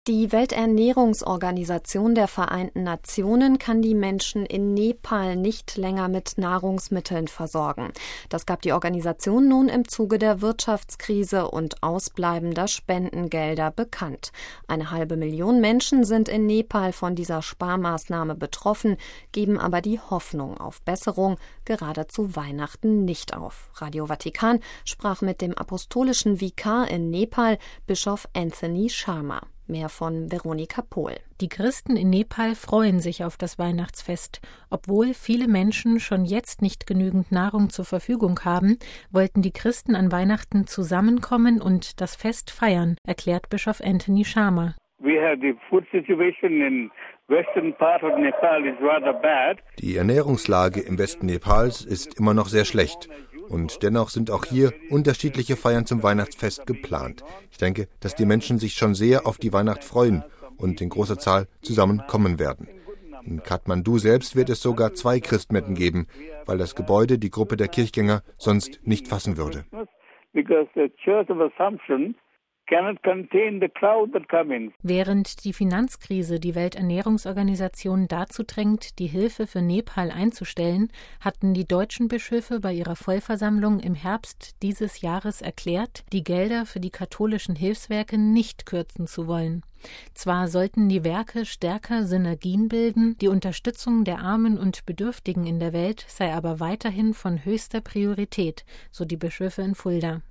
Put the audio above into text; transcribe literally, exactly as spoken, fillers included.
Die Welternährungsorganisation der Vereinten Nationen kann die Menschen in Nepal nicht länger mit Nahrungsmitteln versorgen. Das gab die Organisation nun im Zuge der Wirtschaftskrise und ausbleibender Spendengelder bekannt. Eine halbe Million Menschen sind in Nepal von dieser Sparmaßnahme betroffen, geben aber die Hoffnung auf Besserung gerade zu Weihnachten nicht auf. Radio Vatikan sprach mit dem apostolischen Vikar in Nepal, Bischof Anthony Sharma. Mehr von Veronika Pohl. Die Christen in Nepal freuen sich auf das Weihnachtsfest. Obwohl viele Menschen schon jetzt nicht genügend Nahrung zur Verfügung haben, wollten die Christen an Weihnachten zusammenkommen und das Fest feiern, erklärt Bischof Anthony Sharma. Die Ernährungslage im Westen Nepals ist immer noch sehr schlecht. Und dennoch sind auch hier unterschiedliche Feiern zum Weihnachtsfest geplant. Ich denke, dass die Menschen sich schon sehr auf die Weihnacht freuen und in großer Zahl zusammenkommen werden. In Kathmandu selbst wird es sogar zwei Christmetten geben, weil das Gebäude die Gruppe der Kirchgänger sonst nicht fassen würde. Während die Finanzkrise die Welternährungsorganisation dazu drängt, die Hilfe für Nepal einzustellen, hatten die deutschen Bischöfe bei ihrer Vollversammlung im Herbst dieses Jahres erklärt, die Gelder für die katholischen Hilfswerke nicht kürzen zu wollen. Zwar sollten die Werke stärker Synergien bilden, die Unterstützung der Armen und Bedürftigen in der Welt sei aber weiterhin von höchster Priorität, so die Bischöfe in Fulda.